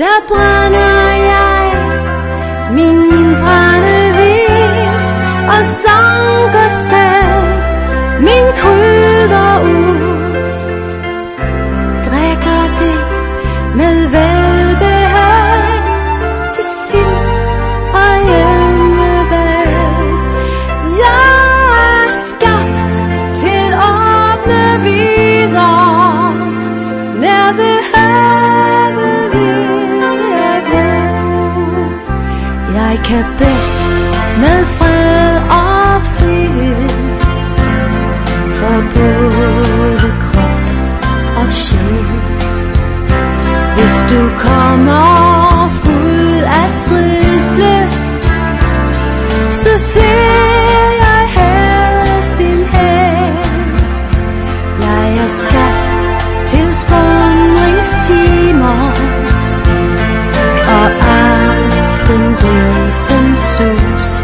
Der brænder jeg min brændevin og sanker selv min krydder ud. Drikker det med velbehag til sild og hjemmebag. Jeg er skabt til åbne vidder, når behavet vil jeg bo. Jeg kan bedst med fred og frihed for både krop og sjæl. Hvis du kommer fuld af stridslyst, så ser jeg helst din hæl. Jeg er skabt til skråningstimer og aftenbrisens sus.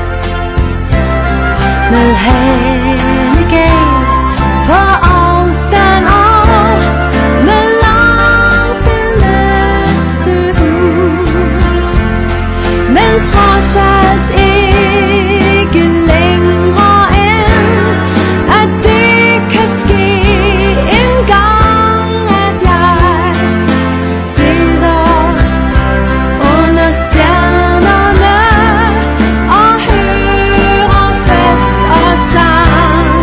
Med hanegab på afstand og med langt til næste hus. Men trods alt ikke længere end at det kan ske en gang, at jeg sidder under stjernerne og hører fest og sang.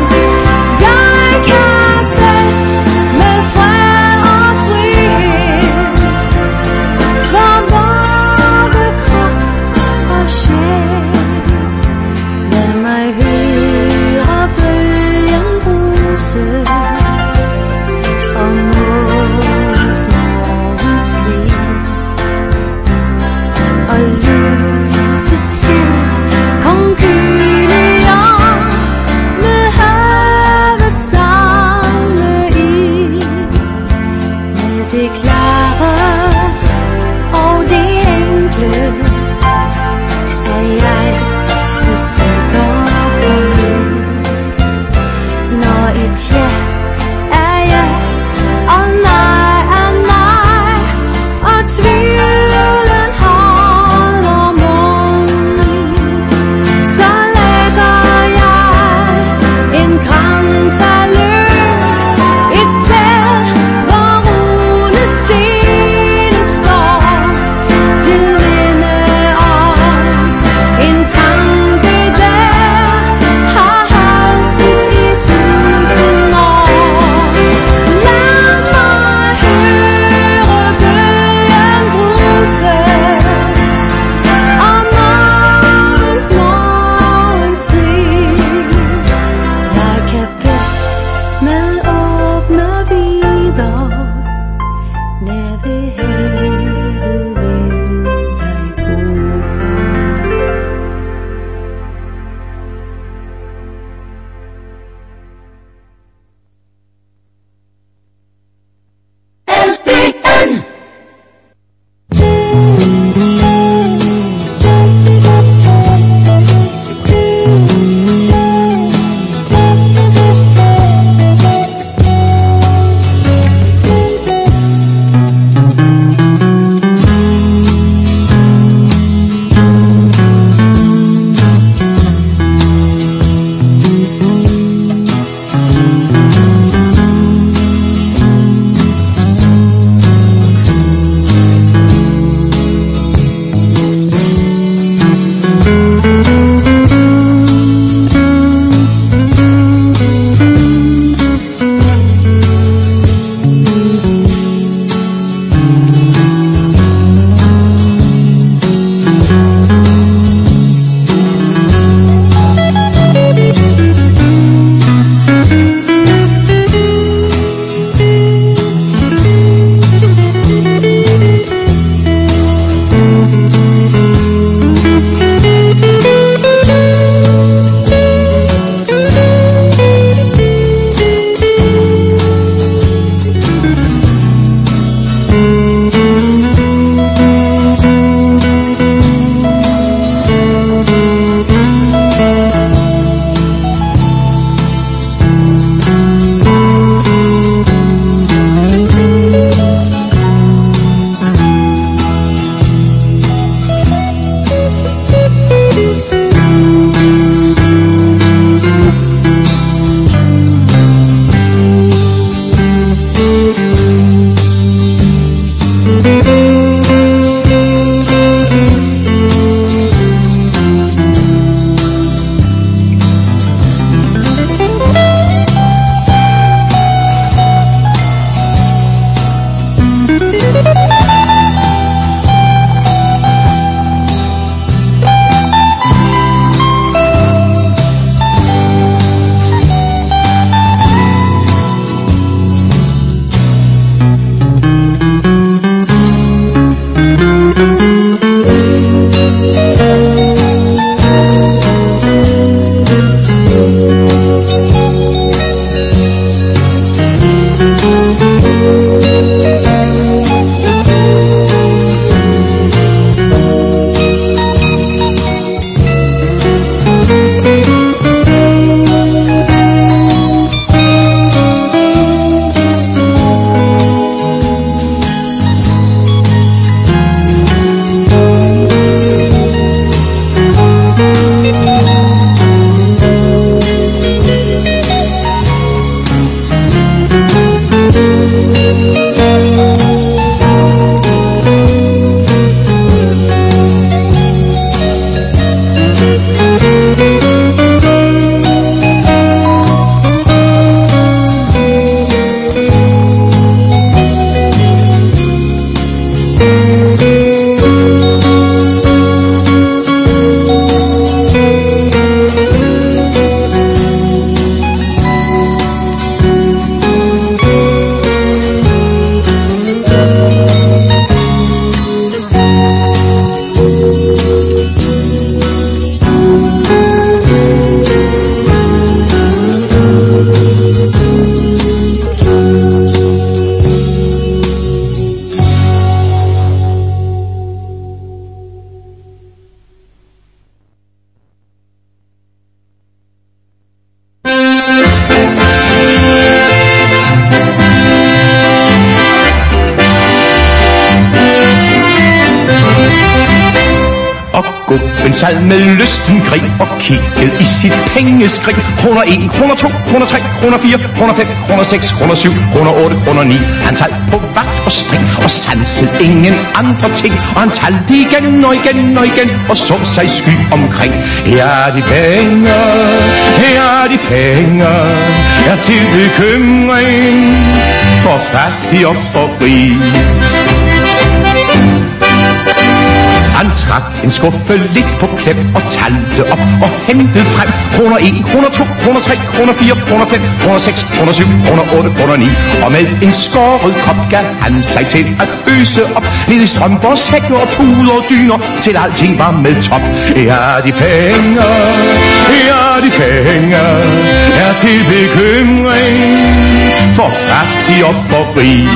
sad med lysten grib og kiggede i sit pengeskrig. Kroner 1, kroner 2, kroner 3, kroner 4, kroner 5, kroner 6, kroner 7, kroner 8, kroner 9. Han sad på vagt og spring og sansede ingen andre ting. Og han talte igen og igen og igen og så sig sky omkring. Her er de penge, her er de penge, er til bekymring for fattig og for rig. Han trak en skuffe lidt på klem og talte op og hentede frem. Kroner 1, kroner 2, kroner 3, kroner 4, kroner 5, kroner 6, kroner 7, kroner 8, kroner 9. Og med en skåret kop gav han sig til at øse op. Ned i strømper, sækker og puder og dyner, til alting var med top. Ja, de penge, ja, de penge, er til bekymring for fattig og for rig.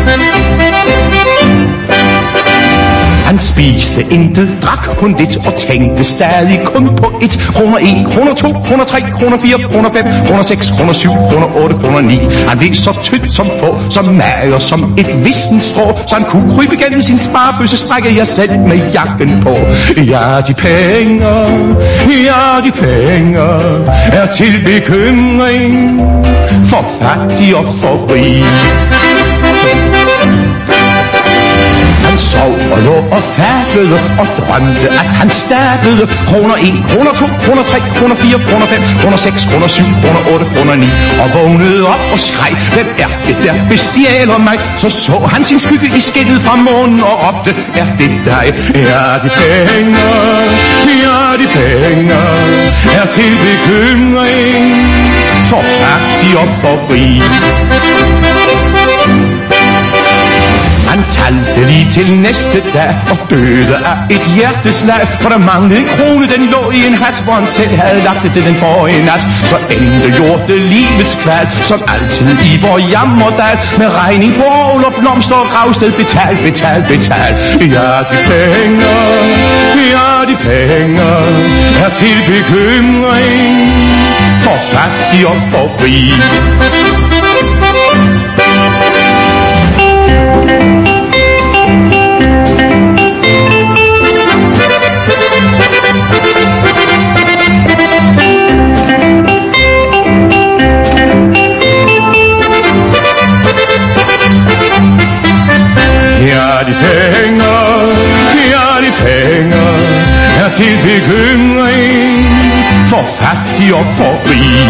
Han spiste intet, drak kun lidt og tænkte stadig kun på et. Kroner 1, kroner 2, kroner 3, kroner 4, kroner 5, kroner 6, kroner 7, kroner 8, kroner 9. Han blev så tynd som få, som mager som et vissent strå, så han kunne krybe gennem sin sparebøsse, strække jeg selv med jakken på. Ja, de penge, ja, de penge, er til bekymring for fattig og for rig. Han sov og lå og fablede og drømte, at han stablede. Kroner 1, kroner 2, kroner 3, kroner 4, kroner 5, kroner 6, kroner 7, kroner 8, kroner 9. Og vågnede op og skreg, hvem er det der bestjæler mig? Så han sin skygge i skættet fra månen og råbte, er det dig? Ja, de penge, ja, de penge, er til bekymring for fattig og for rig. Han talte lige til næste dag og døde af et hjerteslag, for der manglede en krone, den lå i en hat, hvor han selv havde lagt det den forrige nat. Så endte gjorde livets kval, som altid i vor jammerdal, med regning på ovl og blomster og gravsted. Betal, betal, betal. Ja, de penge, ja, de penge, er til bekymring for fattig og for rig. Ja, de penge, ja, de penge, er til bekymring for fattig og for rig.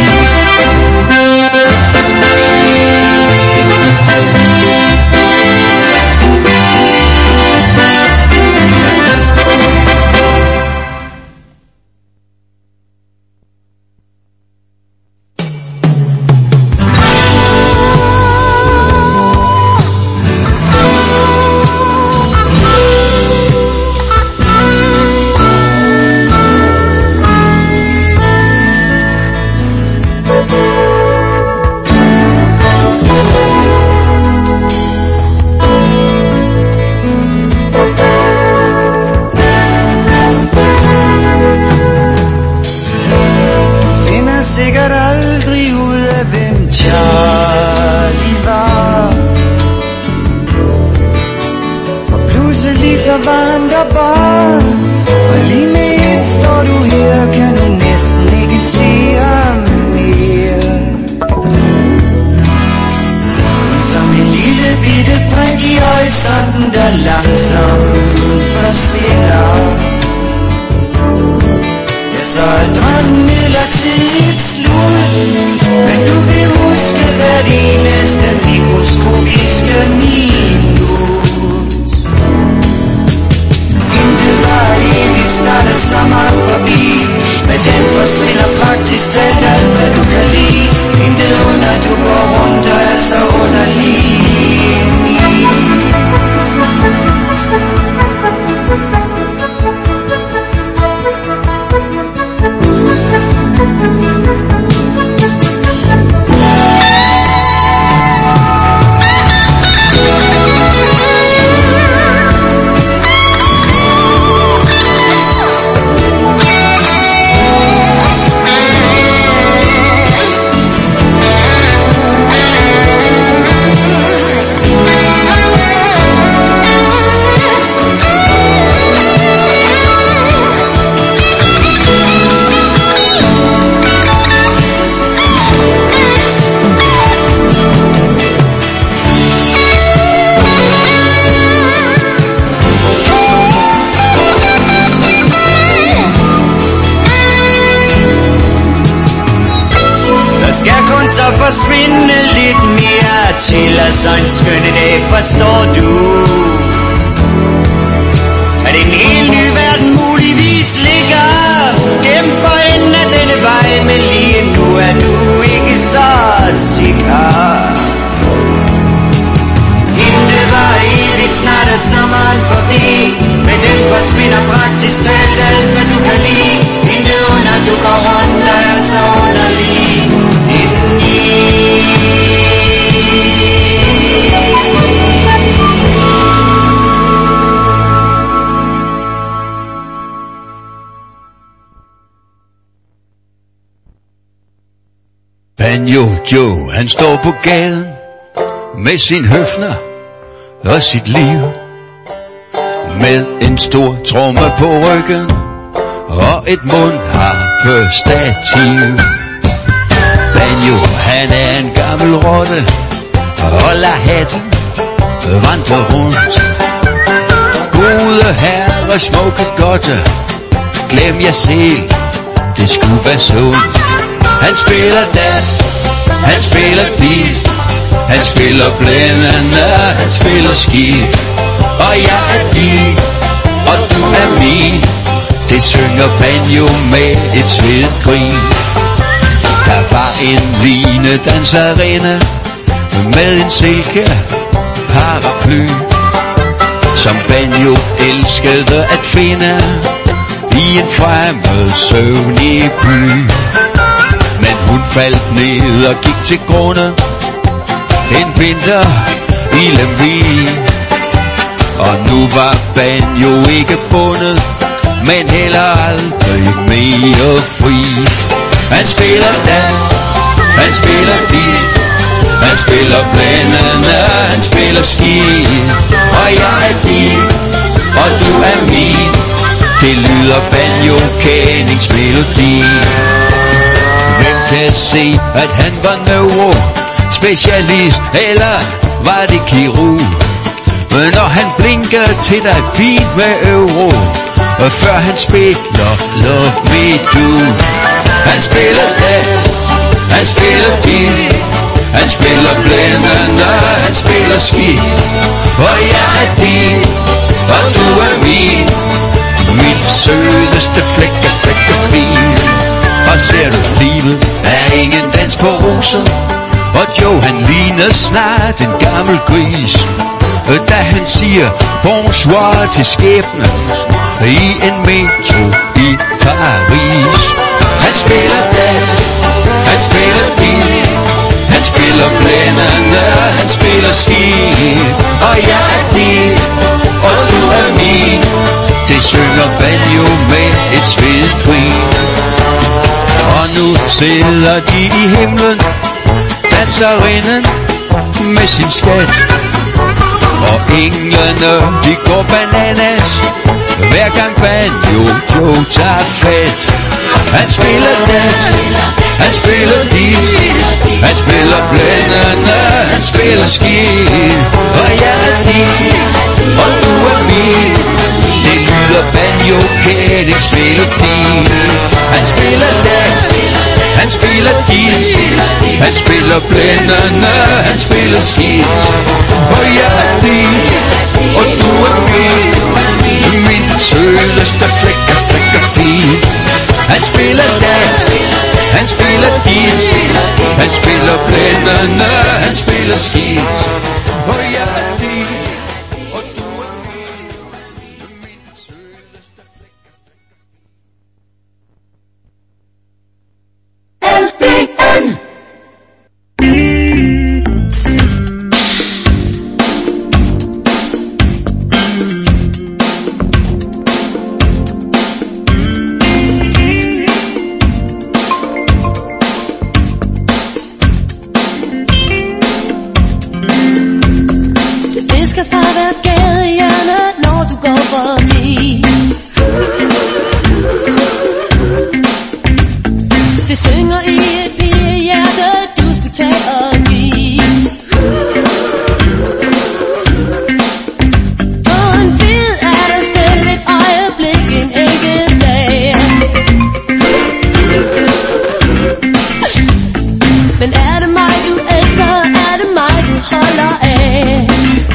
der forsvinde lidt mere til, og så en skønne dag, forstår du, at en helt ny verden muligvis ligger gennem for enden af denne vej, men lige nu er du ikke så sikker. Intet var evigt, snart er sommeren forbi, men den forsvinder praktisk talt alt, hvad du kan lide. Intet under du går rundt, der er så underlig indeni. Banjo Joe, han står på gaden med sin høfner og sit liv, med en stor tromme på ryggen og et mundharpestativ. Banjo, han er en gammel rotte og lader hatten vandre rundt. Gode herrer, smukke godte, glem jer selv, det skulle være sundt. Han spiller das, han spiller dit, han spiller blændende, han spiller skidt. Og jeg er din, og du er min, det synger Banjo med et svedt grin. Der var en linedanserinde med en silke paraply, som Banjo elskede at finde i en fremmed søvnig by. Men hun faldt ned og gik til grunde en vinter i Lemvig. Og nu var Banjo ikke bundet, men heller aldrig mere fri. Han spiller dans, han spiller dit, han spiller blændende, han spiller skidt. Og jeg er din, og du er min, det lyder banjo-kendingsmelodi. Hvem kan se, at han var neurospecialist, eller var det kirurg? Men når han blinker til dig fint med euro, og før han spiller Love Me Do. Han spiller dans, han spiller dit, han spiller blændende, han spiller skidt. Og jeg er din, og du er min, min sødeste flække fin. Og ser du, livet er ingen dans på roser, og Joe han ligner snart en gammel gris, da han siger bonsoir til skæbnen i en metro i Paris. Han spiller dans, han spiller dit, han spiller blændende, han spiller skidt. Og jeg er din, og du er min, det synger Banjo med et svedt grin. Og nu sidder de i himlen, danserinden med sin skat. Og englene, de går bananas, hver gang Banjo Joe tager fat. Han spiller dans, han spiller dit, han spiller blændende, han spiller skidt. Og jeg er din, og du er min, det lyder banjo-kendingsmelodi. Han spiller dans, han spiller dit, han spiller blændende, han spiller skidt. Og jeg er din, og du er min, min sødeste flække fin. Han spiller dans, han spiller dit, han spiller blændende, han spiller skidt. Og jeg er din, og du er min, min sødeste flække LBN. Det synger i et pigehjerte, du skulle tage og give. Gå en bid af dig selv, et øjeblik, en enkelt dag. Men er det mig? holder af.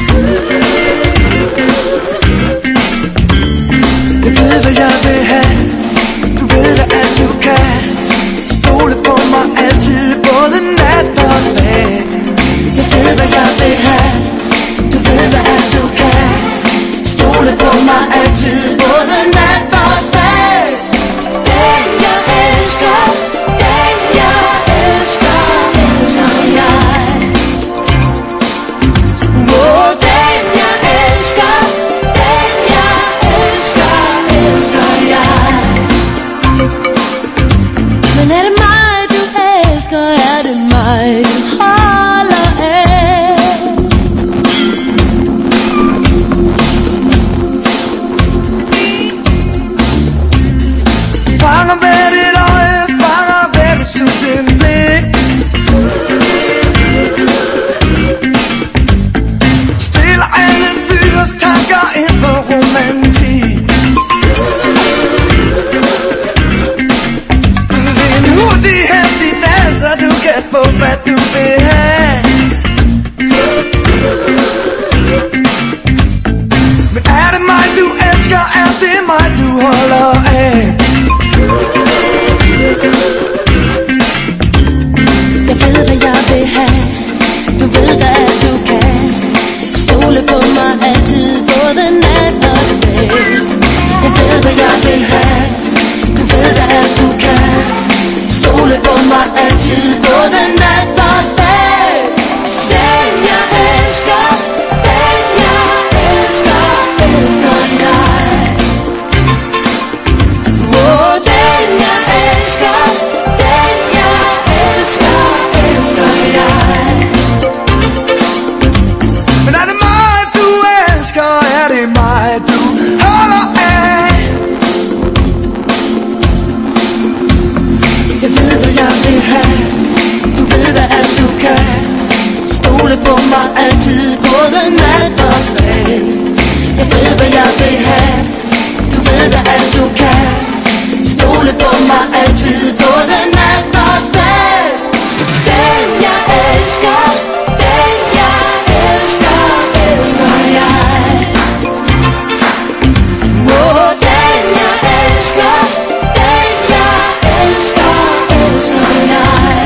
Jeg ved hvad jeg vil have. Du ved da at du kan stole på mig altid, både nat og dag. Jeg ved hvad jeg vil have. Du ved da at du kan stole på mig altid, både nat og dag. Den jeg elsker, den jeg elsker, elsker jeg. Oh, den jeg elsker, den jeg elsker, elsker jeg. Men er det mig du elsker, er det mig du holder af. Fanger ved dit øje, fanger ved dit suttende blik. Stiller alle byers tanker ind på romantik. Det er en hurtig hemmelig dans, så du kan få hvad du vil have. Men er det mig du elsker, er det mig du holder af. Jeg ved hvad jeg vil have. Du ved da at du kan stole på mig altid, både nat og dag. Jeg ved hvad jeg vil have. Du ved da at du kan stole på mig altid, både nat og dag. Den jeg elsker, den jeg elsker, elsker jeg. Oh, den jeg elsker, den jeg elsker, elsker jeg. Men er det mig du elsker, er det mig du holder af. Jeg ved hvad jeg vil have. Du ved da at du kan stole på mig altid, både nat og dag. Jeg ved hvad jeg vil have. Du ved da at du kan stole på mig altid, både nat og dag. Den jeg elsker, den jeg elsker, elsker jeg. Oh, den jeg elsker, den jeg elsker, elsker jeg.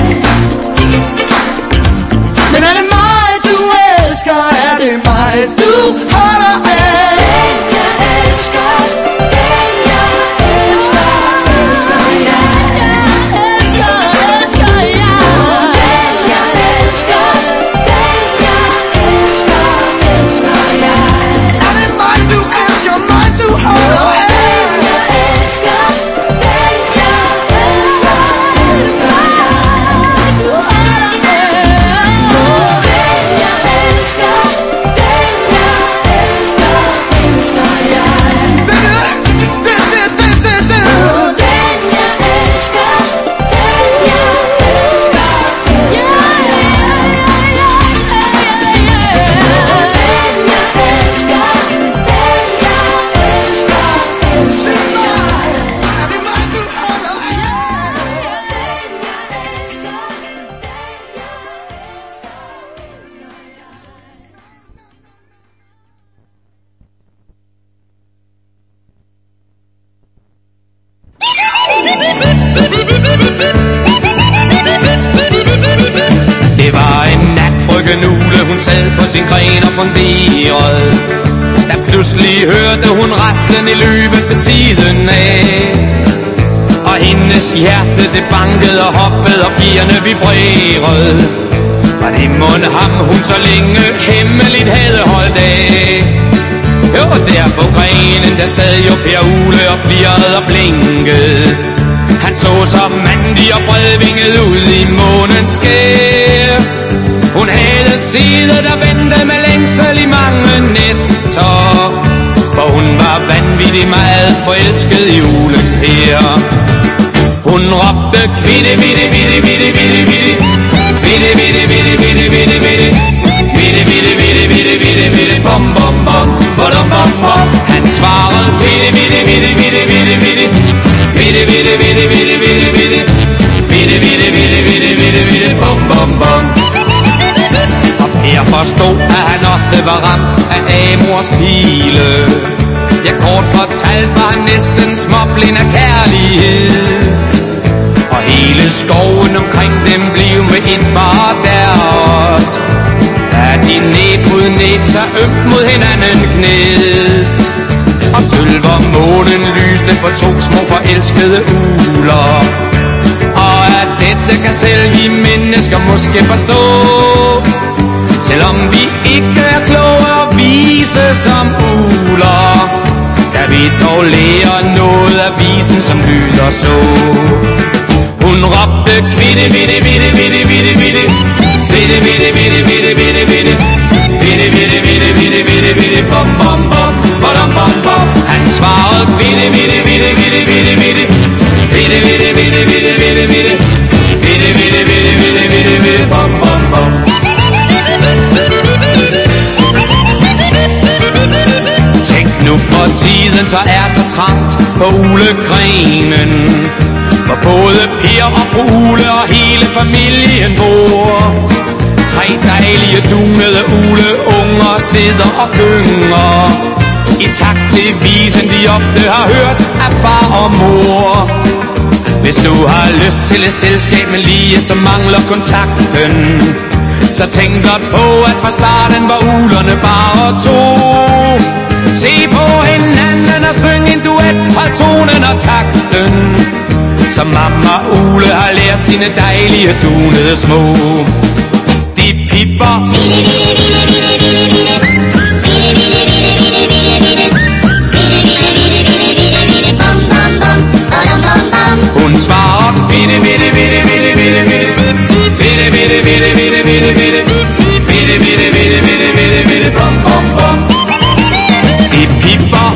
Men er det mig du elsker, er det mig du holder af. Den jeg elsker, den jeg elsker, elsker jeg. Elsker, elsker jeg. Den jeg elsker, den jeg elsker, elsker jeg. Er det mig du elsker, mig du holder af. Den jeg elsker, den jeg elsker, elsker jeg. Du holder af. Den jeg elsker, den jeg elsker, elsker jeg. Den jeg elsker, den jeg elsker, Det var en nat, frøken Ule, hun sad på sin gren og funderede. Da pludselig hørte hun raslen i løbet ved siden af. Og hendes hjerte det bankede og hoppede og fjerne vibrerede. Var det mon ham hun så længe hemmeligt havde holdt af? Jo, der på grenen der sad jo Per Ule og flirrede og blinkede. Han så så mandig og bredvinget ud i månens skær. Hun havde siddet og ventet med længsel i mange nætter, for hun var vanvittig meget forelsket i Ule Per. Hun råbte kvitte, vitte, vitte, vitte, vitte, vitte, vitte, vitte, vitte, vitte, vitte, vitte, vitte, vitte, vitte, vitte, vitte, vitte, bom, bom, bom, bom, bom, bom. Han svarede vitte, vitte, vitte, vitte, vitte, vitte, vitte, vitte, vitte, vitte, vitte, vitte, vitte, vitte, vitte, vitte, vitte, vitte, bom, bom, bom. Og Per Jeg forstod, at han også var ramt af Amors pile. Ja, kort fortalt var han næsten småblind af kærlighed. Og hele skoven omkring dem blev med et bare deres. Da de næb mod næb sig ømt mod hinanden gned. Og sølver månen lyste på to små forelskede ugler. Og at dette kan selv vi mennesker måske forstå. Selvom vi ikke er kloge og vise som ugler, kan vi dog lære noget af visen, som lyder så. Hun råbte kvitte, vitte, vitte, vitte, vitte, vitte, vitte, vitte, vitte, vitte, vitte, vitte, vitte, vitte, vitte, vitte, vitte, vitte, bom, bom, bom, bom, bom, bom. Han svarede vitte, vitte, vitte, vitte, vitte, vitte, vitte, vitte, vitte, vitte, vitte, vitte, vitte, vitte, vitte, vitte, vitte, vitte, bom, bom, bom. Tænk nu for tiden, så er der trangt på ulegrenen, hvor både Per og fru Ule og hele familien bor. 3 dejlige dunede uleunger sidder og gynger i takt til visen, de ofte har hørt af far og mor. Hvis du har lyst til et selskab, men lige så mangler kontakten, så tænk blot på, at fra starten var ulerne bare 2. Se på hinanden og syng en duet, hold tonen og takten, som mamma Ule har lært sine dejlige dunede små. De pipper, hun svarer vitte, vitte, vitte, vitte, vitte, vitte, vitte, vitte, vitte, vitte, vitte, vitte, vitte, vitte, vitte, vitte, vitte, vitte, bom, bom, bom. De pipper,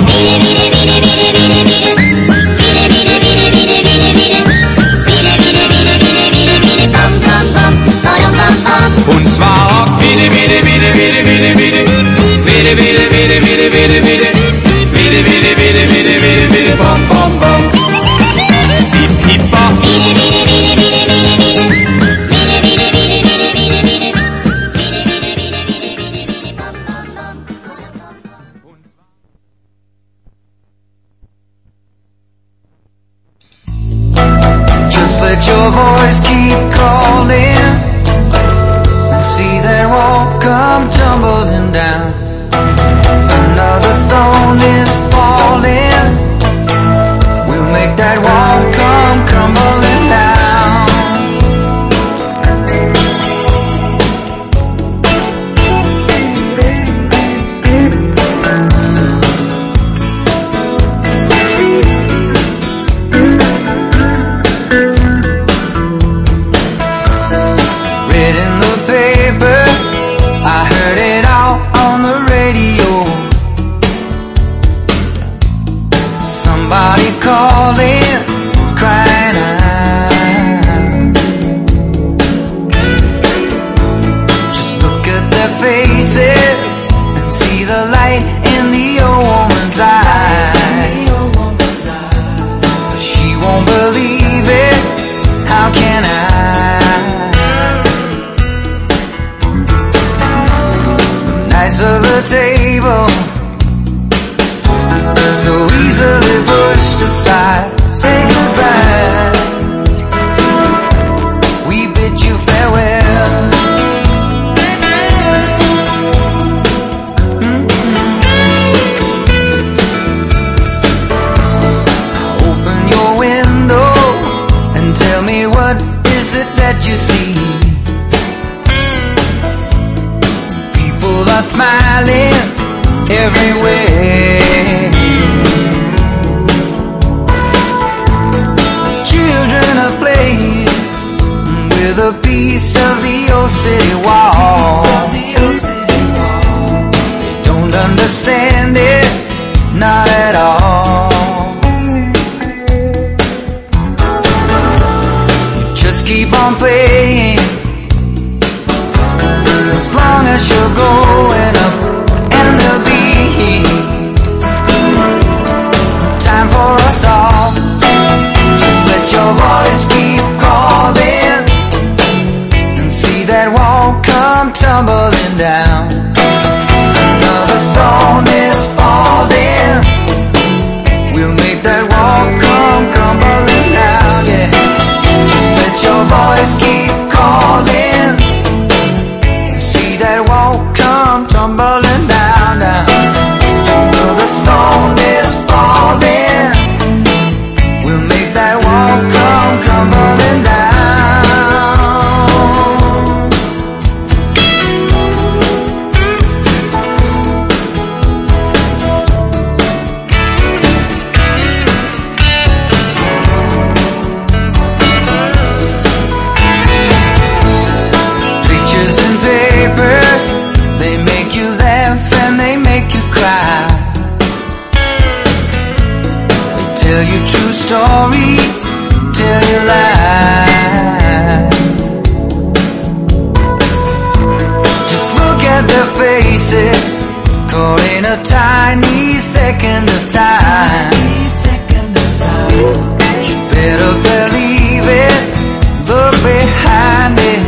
hun svarer vitte, vitte, vitte, vitte, vitte, vitte, vitte, vitte, vitte, vitte, vitte, vitte, vitte, vitte, vitte, vitte, vitte, vitte, bom, bom, bom. De pipper, just let your voice keep calling, and see that wall come tumbling down. Another stone is falling, we'll make that wall come crumbling down. Read in the paper, I heard it all on the radio. Somebody calling, crying out. Just look at their faces and see the light in the old woman's eyes. She won't believe it, how can I? Nice of the table, so easily pushed aside. Say goodbye, we bid you farewell. Open your window and tell me, what is it that you see? People are smiling everywhere. Children are playing with a piece of the old city wall. Don't understand it, not at all. Just keep on playing, as long as you're going up, and there'll be time for us all. Just let your voice keep calling, and see that wall come come tumbling down. Another stone is falling. We'll make that wall come crumbling down, yeah. Just let your voice keep calling. See that wall come tumbling down, down. Another stone is falling. We'll make that wall come crumbling down. They make you laugh and they make you cry. They tell you true stories, tell you lies. Just look at their faces, caught in a tiny second of time. You better believe it, look behind it.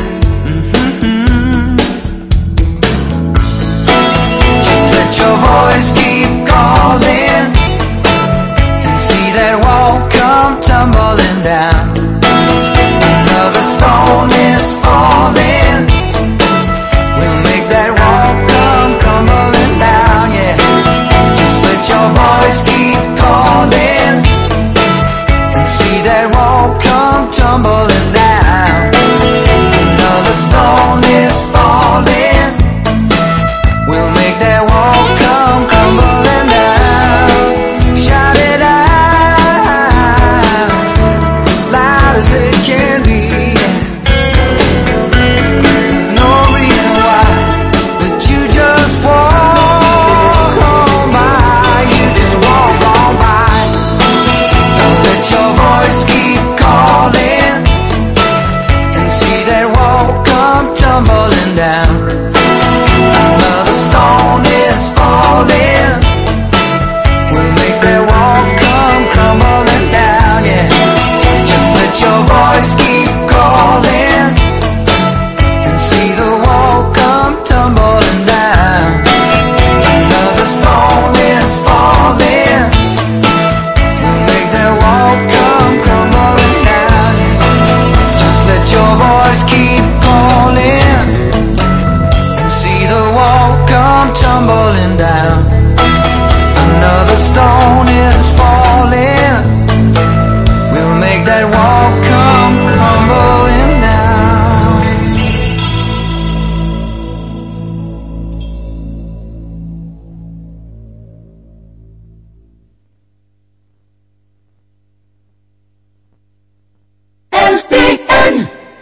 Your voice keep calling, and see that wall come tumbling down. Another stone is falling. We'll make that wall come crumbling down, yeah. Just let your voice keep calling, and see that wall come tumbling down. Another stone is falling. We'll make that wall come crumbling down. Shout it out, loud as it can be. There's no reason why that you just walk on by. You just walk on by. Don't let your voice keep calling, and see that wall come tumbling down. Another stone is falling. We'll make that wall come crumbling down, yeah. Just let your voice keep calling, and see the wall come tumbling down. Another stone is falling. We'll make that wall come crumbling down, yeah. Just let your voice keep calling, see the wall come tumbling down. Another stone is falling. We'll make that wall come crumbling down. LPN.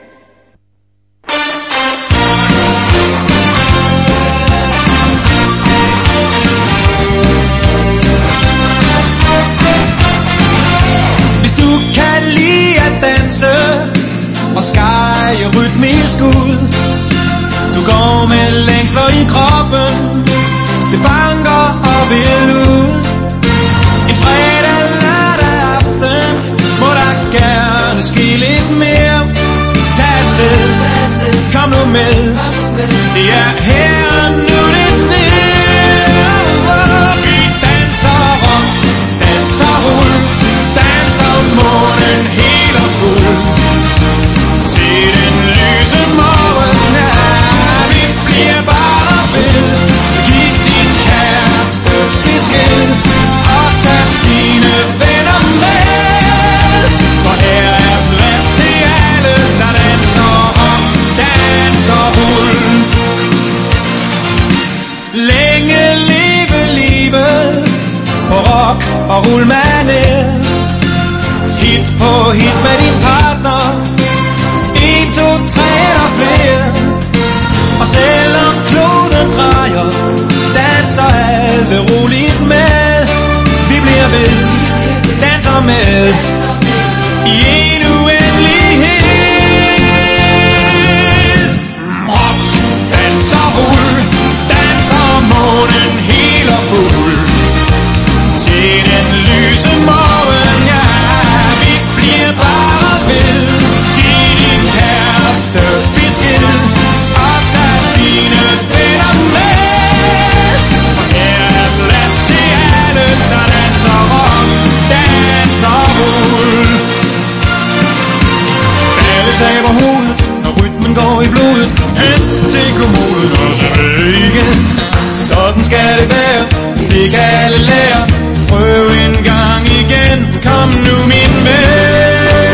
Og skære rytmisk ud. Du går med længsler i kroppen, det banker og vil ud. En fredag, lørdag aften må der gerne ske lidt mere. Tag afsted, kom nu med, det er her nu det sner. Vi danser rock, danser rull, danser månen helt og fuld. Til den lyse morgen, ja, vi bliver bare ved. Giv din kæreste besked, og tag dine venner med. For her er plads til alle, der danser rock, danser rull. Længe leve livet, på rock og rullmanér. Hit på hit med din partner, 1, 2, 3 og flere. Og selvom kloden drejer, danser alle roligt med. Vi bliver ved, danser med i en uendelighed. Rock, danser rull, danser månen helt og fuld. Til den lyse morgen, ja, vi bliver bare ved. Giv din kæreste besked, og tag din skal det være, det kan alle lære. Prøv en gang igen, kom nu min ven.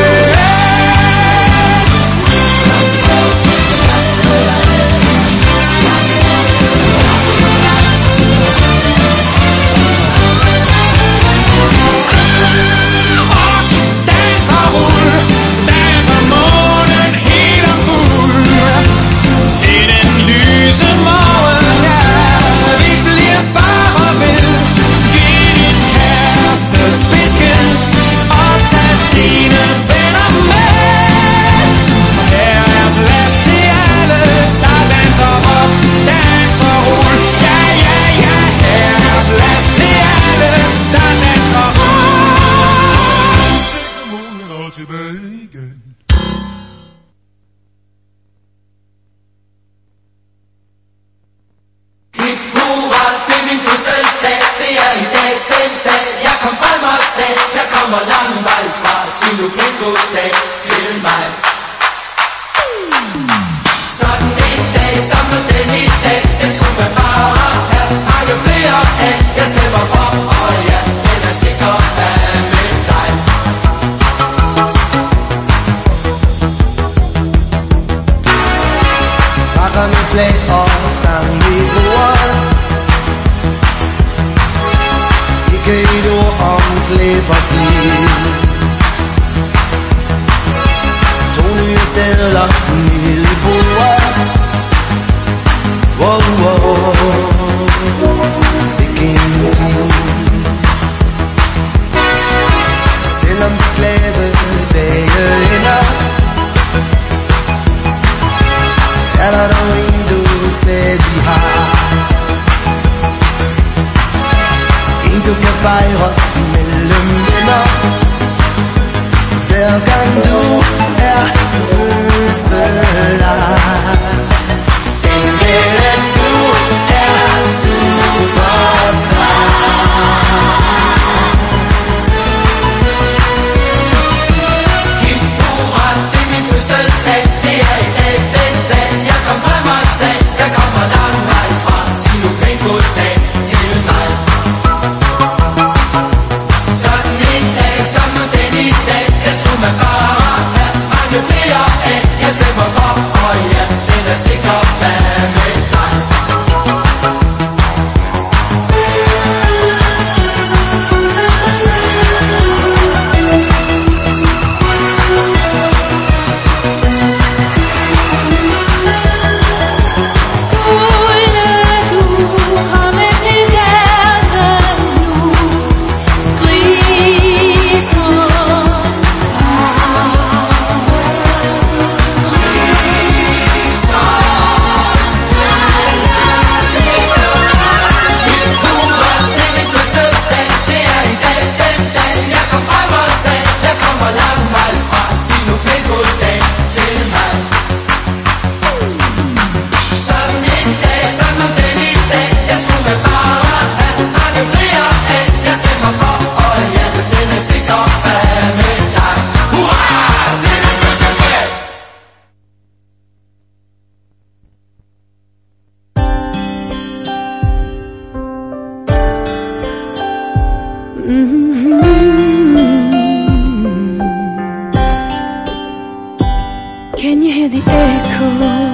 Can you hear the echo?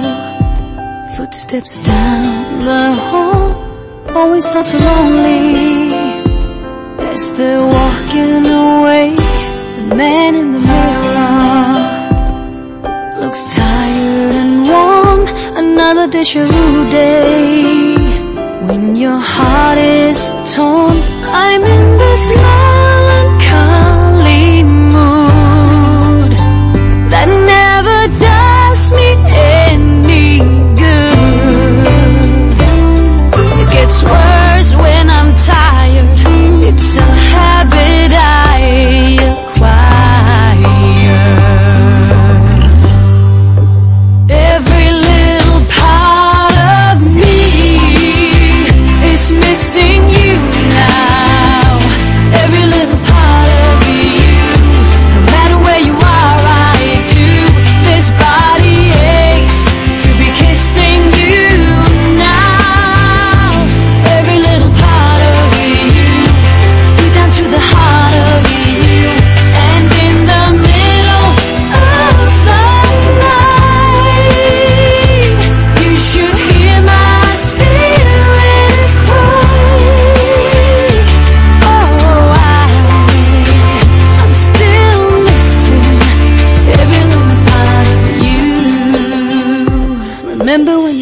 Footsteps down the hall, always sound so lonely. As they're walking away, the man in the mirror looks tired and worn. Another déjà vu day. When your heart is torn, I'm in this melancholy mood that never does me any good. It gets worse when I'm tired. It's a habit I acquire. Every little part of me is missing you now. Every little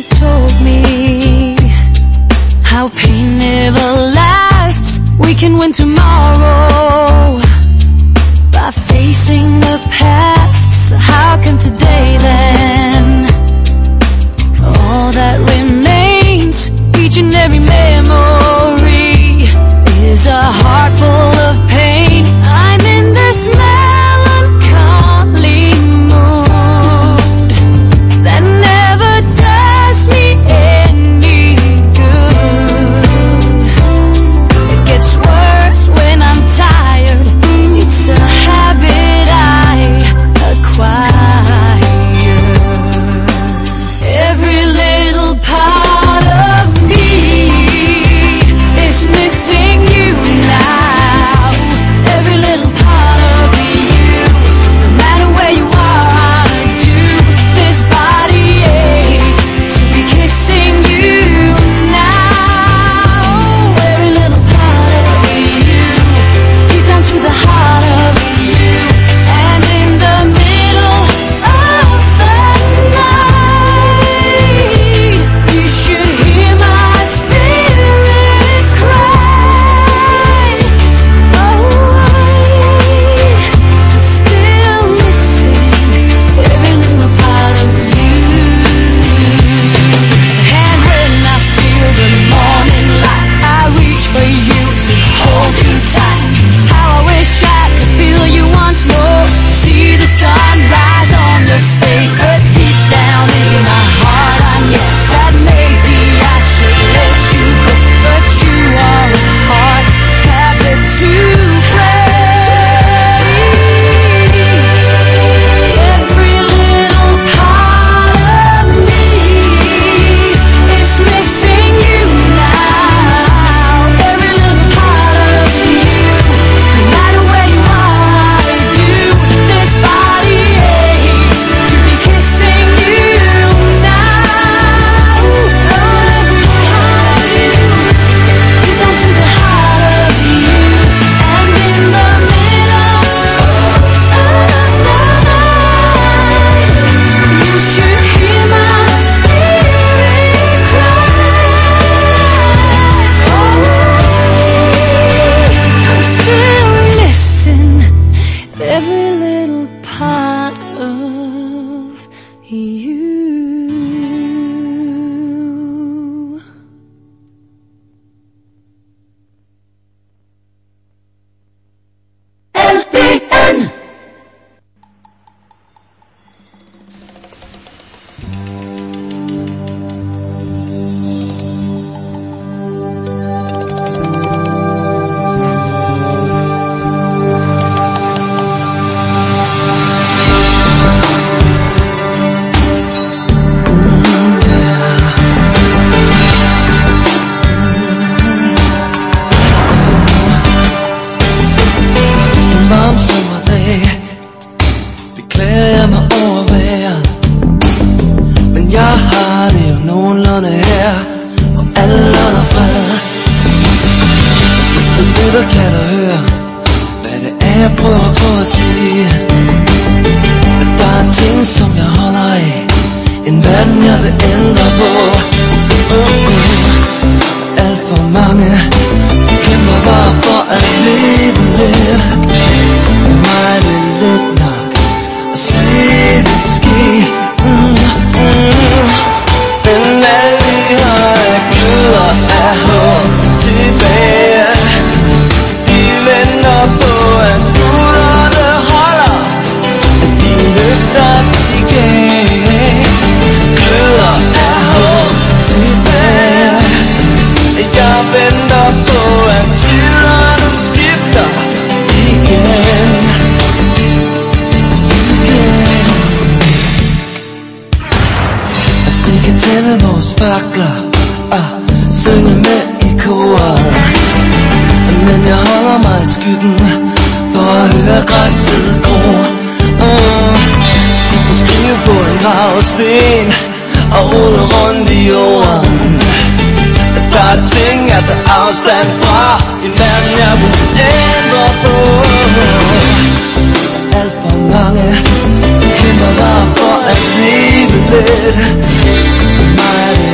told me how pain never lasts. We can win tomorrow by facing the past. So how can today then? All that remains, each and every memory, is a heart full of pain. I'm in this melancholy mood that never does me any good. It gets worse when I'm tired. It's a habit I acquire. Every little part of me is missing you now. Every little part of you, no matter where you are, I do. This body aches to be kissing you now. Every little part of you, deep down to the heart of you. And in the middle of the night, you should hear my spirit cry. Oh, I'm still missing every little part of you. And when I feel the morning light, I reach for you to hold you tight. How I wish I could feel you once more. See the sun rise on your face, but deep down in my heart I know that maybe I should let you go. But you are a hard habit to break. Every little part of me is missing you now. Every little part of you, no matter where you are, I do. This body aches to be kissing you now. Every part of you, deep down to the heart of you. And in the middle of the night, you should hear my spirit cry. Oh, I'm still missing every little part of you. Sommerdag beklager jeg mig over vejret, men jeg har det jo nogenlunde her, og alle under fred. Hvis du lytter, kan du høre, hvad det er jeg prøver på at sige. At der er ting som jeg holder af, en verden jeg vil ændre på. Alt for mange kæmper bare for at leve lidt. Mig det let nok at se det ske. Men alle de høje gløder er håb tilbage. De venter på at guderne holder, at de lygter de gav. Gløder er håb tilbage. Jeg venter på at tiderne skifter igen. Vi kan tænde vores fakler og synge med i koret, men jeg holder mig i skyggen for at høre græsset gro. De kan skrive på en gravsten og rode rundt i jorden. Der er ting jeg tager afstand fra, en verden jeg vil ændre på. Alt for mange kæmper bare for at leve lidt. Mig er det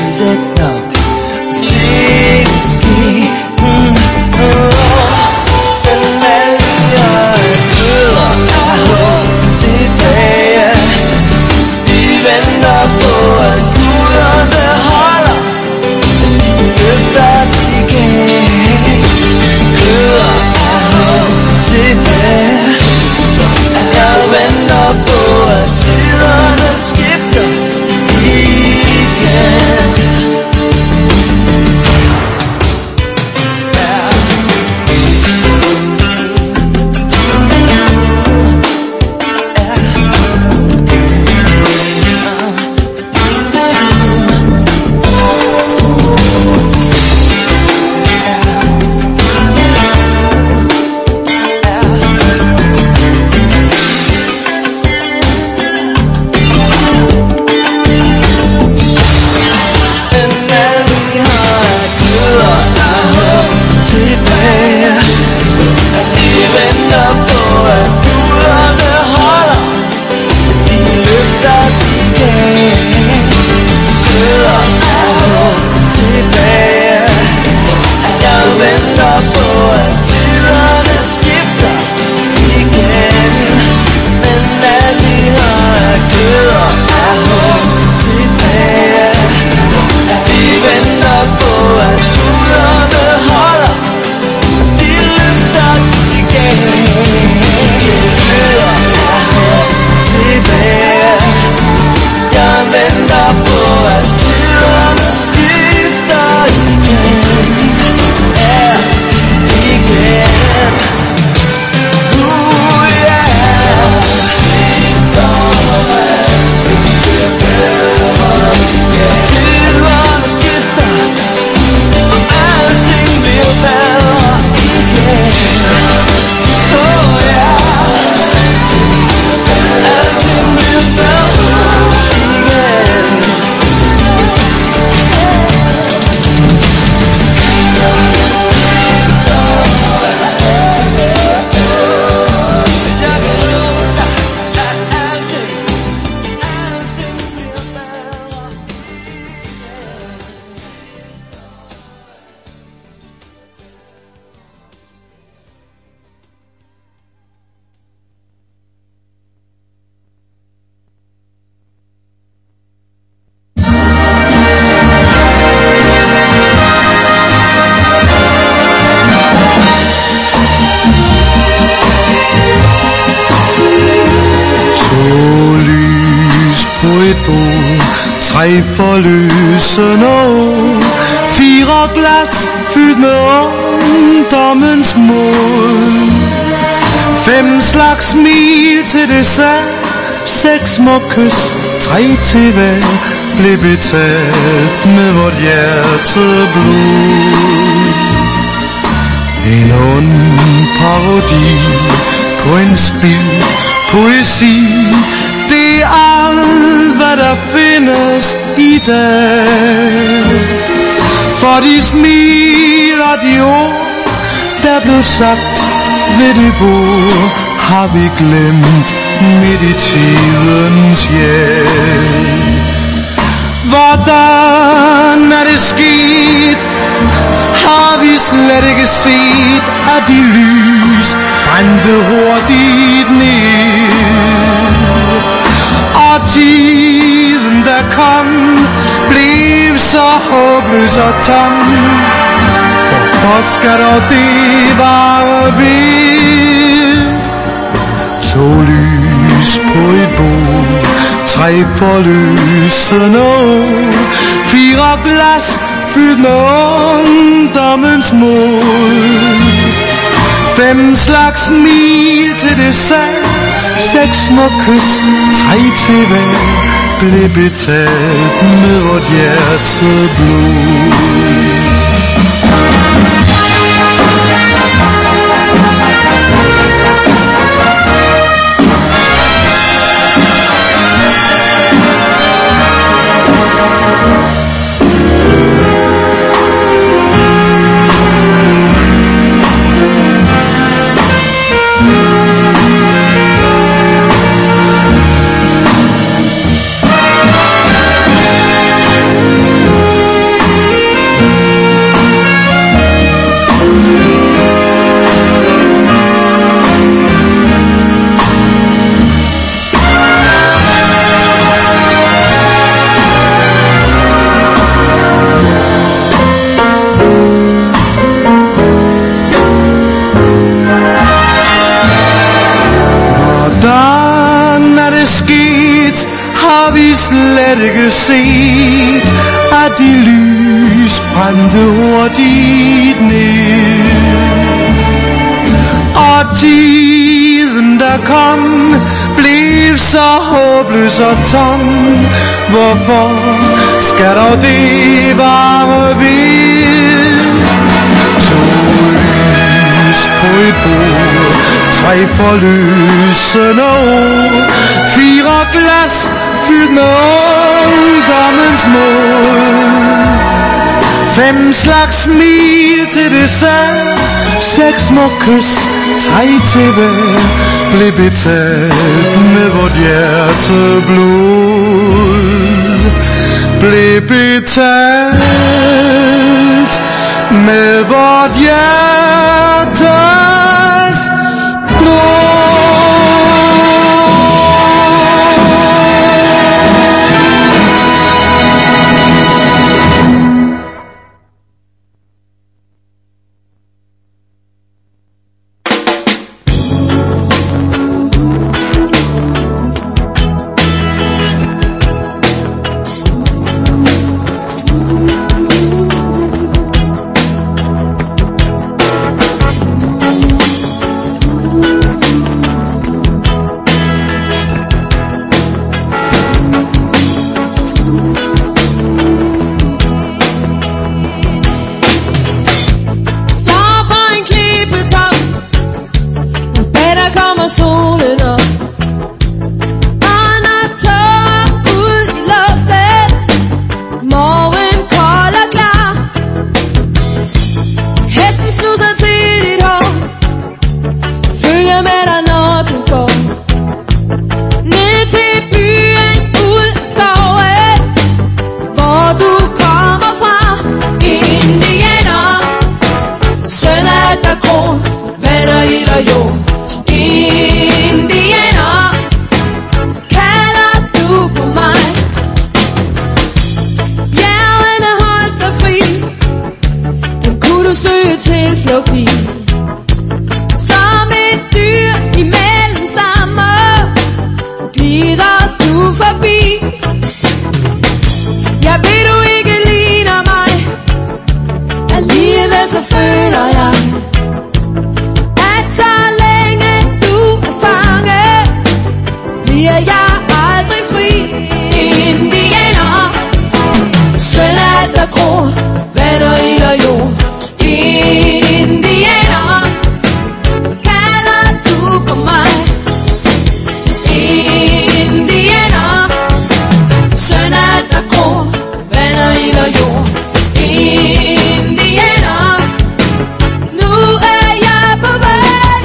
3 forløsende år, 4 glas fyldt med ungdommens mod, 5 slags smil til dessert, 6 små kys, 3 til hver, blev betalt med vort hjerteblod. En ond parodi på en spildt poesi, det er alt, hvad der findes i dag. For de smil og de ord, der blev sagt ved det bord, har vi glemt midt i tidens hjælp. Hvordan er det sket? Har vi slet ikke set, at de lys brændte hurtigt ned? Og tiden der kom, blev så håbløs og tom. Hvorfor skal dog det vare ved? 2 lys på et bord, 3 forløsende år, 4 glas fyldt med ungdommens mod, 5 slags smil til dessert, 6 små kys, 3 til hver, blev betalt med vort hjerteblod. Slet ikke set, at de lys brændte hurtigt ned. Og tiden der kom, blev så håbløs og tom. Hvorfor skal dog det vare ved? 2 lys på et bord, 3 forløsende år, 4 glas fyldt med ungdommens mod, 5 slags smil til dessert, 6 små kys, 3 til hver, blev betalt med vort hjerteblod. Blev betalt med vort hjertes blod. grå, vand og ild og jord. Indianer, kalder du på mig? Indianer, søn af der grå, vand og ild og jord. Indianer, nu er jeg på vej.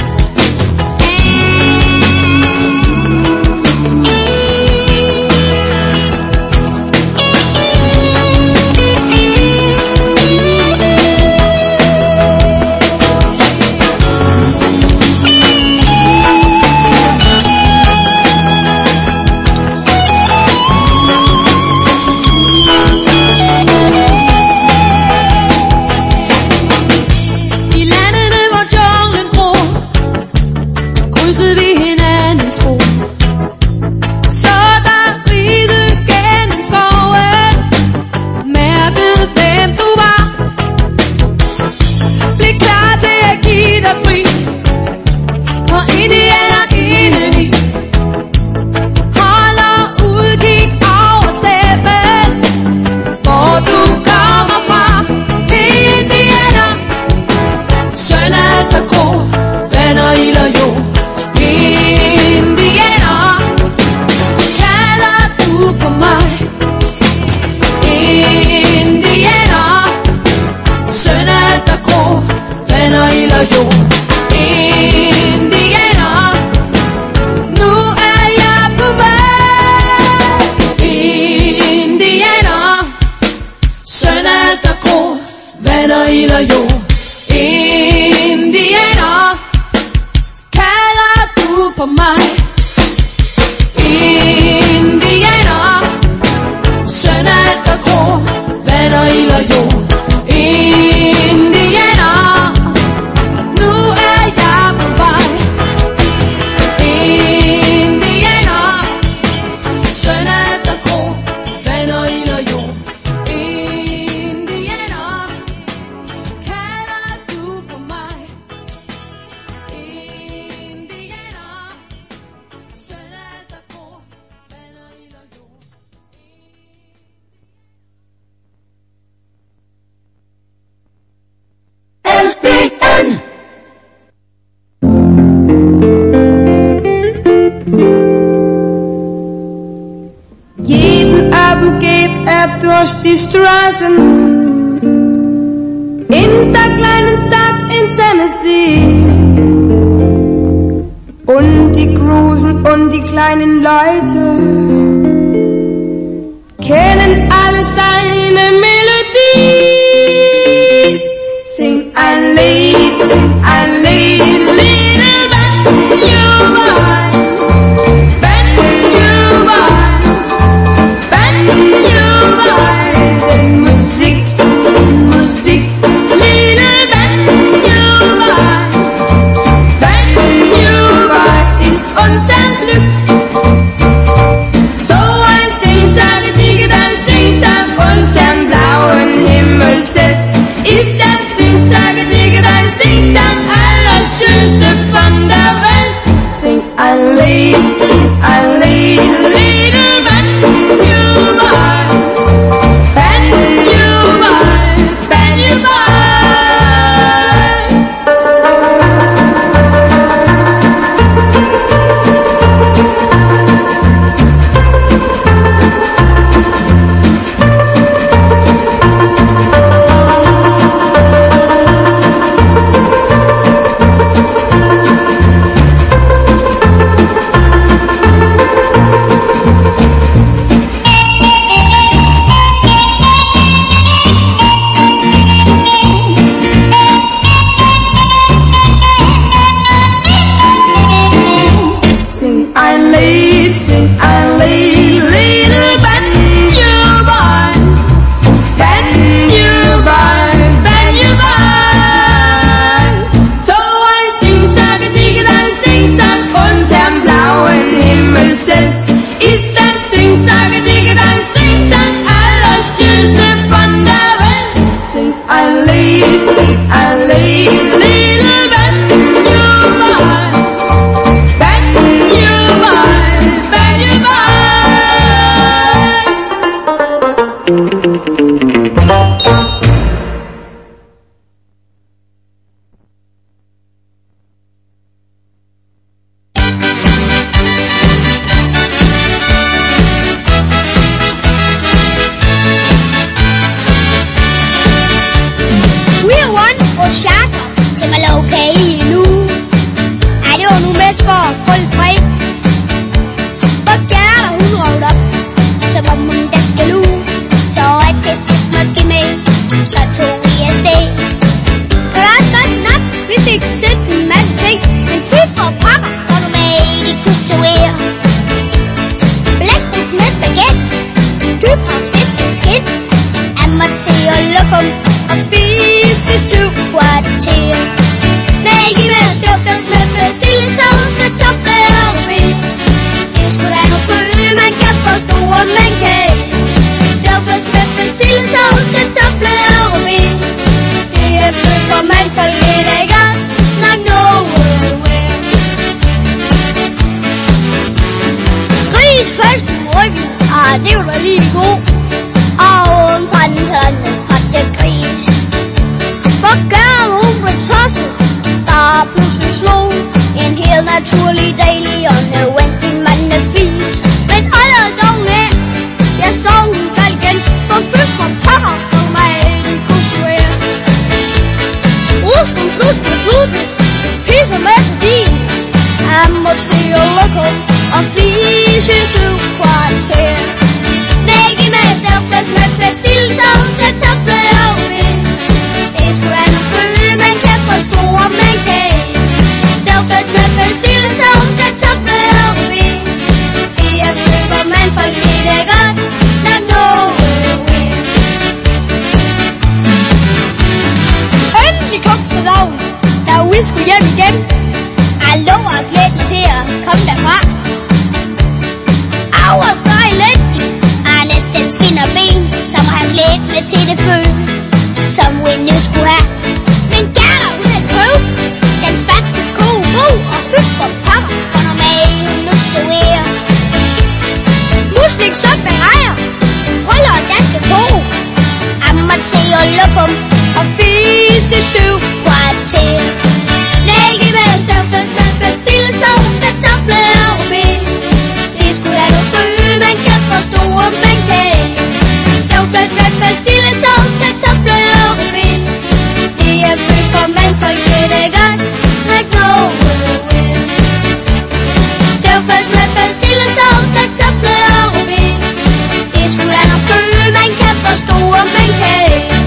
Die Straßen in der kleinen Stadt in Tennessee. Und die großen und die kleinen Leute kennen alle seine Melodie. Sing ein Lied, little when you whine, when you whine, when you whine. Musik, little when you whine, ist unser Glück. So ein Singsang, dann Singsang unterm blauen Himmel sitzt. Ist ein Singsang, dann Singsang, allerschönste von der Welt. Sing ein Lied, little when you whine. og lokum og fise 7 kvarter. Maggi med støvflæsk med persillesovs, kartofler og rødvin. Det er sgu da nogle frø, man kan forstå, og man kan ikke. Støvflæsk med persillesovs, kartofler og rødvin. Det er frø, for man folk ved det godt nok nowhere. Gris, flæsk, rødvin, det var da lige god. Og omtrent sådan har det gris. For gør hun blev tosset, der pludselig slog en helt naturlig dejlig åndevendtig mandefis. Men allerede dagen af, jeg så hun faldt igen, for først fra pokker for mig, de kunne svære. Rusken slus på Plutus, pisser masse din. Jeg måtte se og lukke og fise 7 kvarter. Maggi med støvflæsk med persillesovs, kartofler og rødvin. Det er sgu da nogle frø, man kan forstå, og man kan ikke. Støvflæsk med persillesovs, kartofler og rødvin. Det er frø, for man folk ved det godt nok nowhere. Endelig kom til dagen, da vi skulle hjem igen. Jeg lå og glædte mig til at komme derfra. Og så elendig, næsten skinner ben, som har glædt med til det fø, som Winnie skulle have. Men Gerda, hun havde prøvet den spanske koge god og fyld for pokker, for normalt hun nu serverer. Musling suppe med rejer, krøller og danske koge. Jeg måtte se og lukke og fise 7 kvarter. Maggi med støvflæsk med persillesovs.